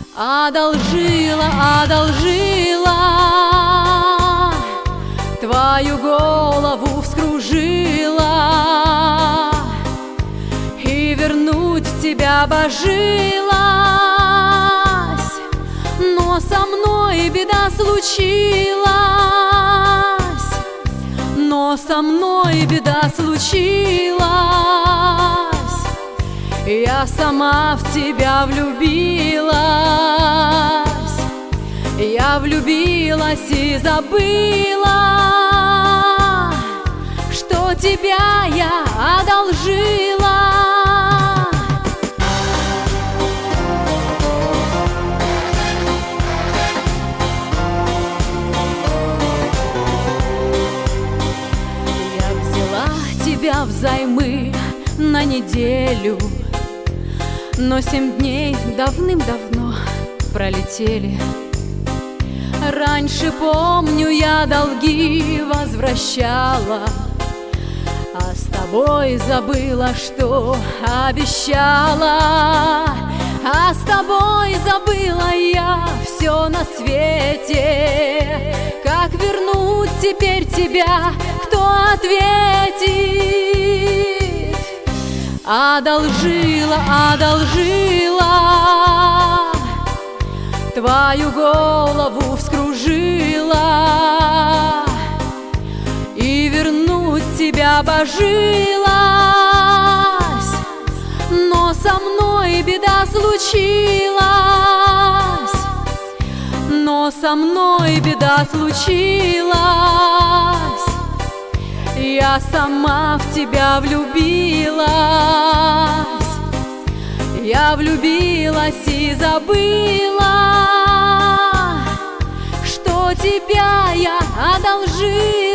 одолжила, твою голову вскружила, и вернуть тебя божилась, но со мной беда случилась, но со мной беда случилась. Я сама в тебя влюбилась, я влюбилась и забыла, что тебя я одолжила. Я взяла тебя взаймы на неделю, но 7 дней давным-давно пролетели. Раньше, помню, я долги возвращала, а с тобой забыла, что обещала. А с тобой забыла я все на свете. Как вернуть теперь тебя, кто ответит? Одолжила, твою голову вскружила, и вернуть тебя божилась, но со мной беда случилась, но со мной беда случилась. Я сама в тебя влюбилась, я влюбилась и забыла, что тебя я одолжила.